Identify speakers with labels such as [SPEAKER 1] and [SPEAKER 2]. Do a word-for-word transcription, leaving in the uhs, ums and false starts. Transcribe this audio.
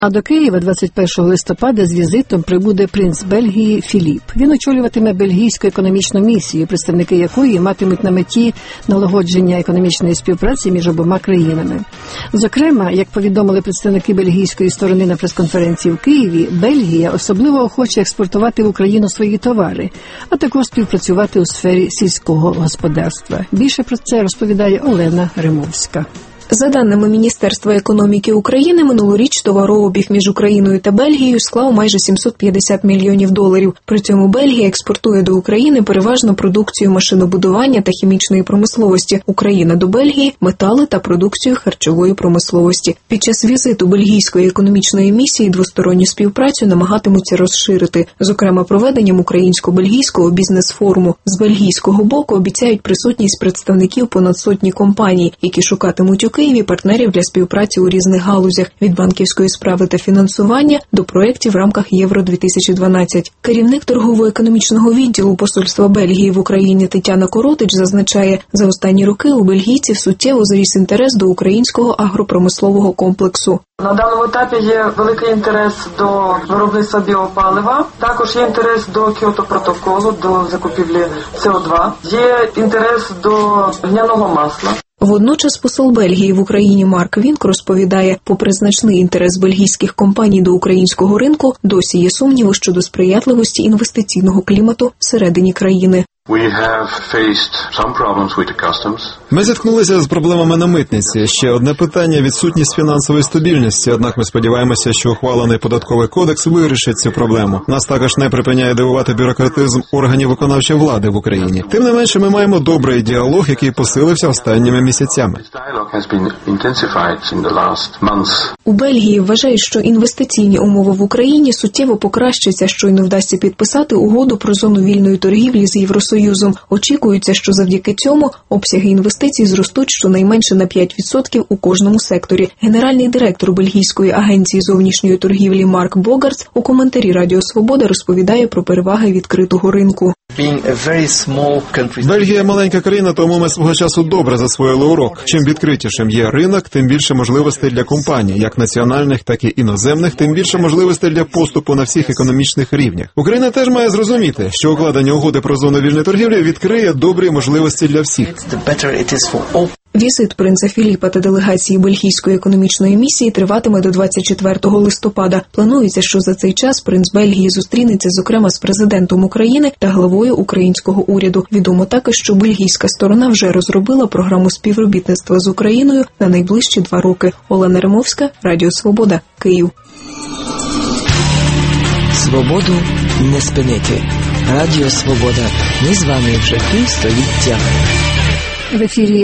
[SPEAKER 1] А до Києва двадцять першого листопада з візитом прибуде принц Бельгії Філіп. Він очолюватиме бельгійську економічну місію, представники якої матимуть на меті налагодження економічної співпраці між обома країнами. Зокрема, як повідомили представники бельгійської сторони на прес-конференції в Києві, Бельгія особливо охоче експортувати в Україну свої товари, а також співпрацювати у сфері сільського господарства. Більше про це розповідає Олена Римовська.
[SPEAKER 2] За даними Міністерства економіки України, минулоріч товарообіг між Україною та Бельгією склав майже сімсот п'ятдесят мільйонів доларів. При цьому Бельгія експортує до України переважно продукцію машинобудування та хімічної промисловості, Україна до Бельгії – метали та продукцію харчової промисловості. Під час візиту бельгійської економічної місії двосторонню співпрацю намагатимуться розширити, зокрема проведенням українсько-бельгійського бізнес-форуму. З бельгійського боку обіцяють присутність представників понад сотні компаній, які шукатимуть у Києві партнерів для співпраці у різних галузях – від банківської справи та фінансування до проєктів в рамках Євро дві тисячі дванадцять. Керівник торгово-економічного відділу Посольства Бельгії в Україні Тетяна Коротич зазначає, за останні роки у бельгійців суттєво зріс інтерес до українського агропромислового комплексу.
[SPEAKER 3] На даному етапі є великий інтерес до виробництва біопалива, також є інтерес до Кіото-протоколу, до закупівлі С О два, є інтерес до льняного масла.
[SPEAKER 2] Водночас посол Бельгії в Україні Марк Вінк розповідає, попри значний інтерес бельгійських компаній до українського ринку, досі є сумніви щодо сприятливості інвестиційного клімату всередині країни.
[SPEAKER 4] Ми зіткнулися з проблемами на митниці. Ще одне питання – відсутність фінансової стабільності. Однак ми сподіваємося, що ухвалений податковий кодекс вирішить цю проблему. Нас також не припиняє дивувати бюрократизм органів виконавчої влади в Україні. Тим не менше, ми маємо добрий діалог, який посилився останніми місяцями.
[SPEAKER 2] У Бельгії вважають, що інвестиційні умови в Україні суттєво покращаться, щойно вдасться підписати угоду про зону вільної торгівлі з Євросоюзом. Очікується, що завдяки цьому обсяги інвестицій зростуть щонайменше на п'ять відсотків у кожному секторі. Генеральний директор Бельгійської агенції зовнішньої торгівлі Марк Богартс у коментарі Радіо Свобода розповідає про переваги відкритого ринку.
[SPEAKER 4] Бельгія – маленька країна, тому ми свого часу добре засвоїли урок. Чим відкритішим є ринок, тим більше можливостей для компаній, як національних, так і іноземних, тим більше можливостей для поступу на всіх економічних рівнях. Україна теж має зрозуміти, що укладення угоди про зону вільної торгівлі відкриє добрі можливості для всіх.
[SPEAKER 2] Візит принца Філіпа та делегації бельгійської економічної місії триватиме до двадцять четвертого листопада. Планується, що за цей час принц Бельгії зустрінеться, зокрема, з президентом України та главою українського уряду. Відомо також, що бельгійська сторона вже розробила програму співробітництва з Україною на найближчі два роки. Олена Римовська, Радіо Свобода, Київ.
[SPEAKER 5] Свободу не спинити. Радіо Свобода. Ми з вами вже півстоліття.
[SPEAKER 1] В ефірі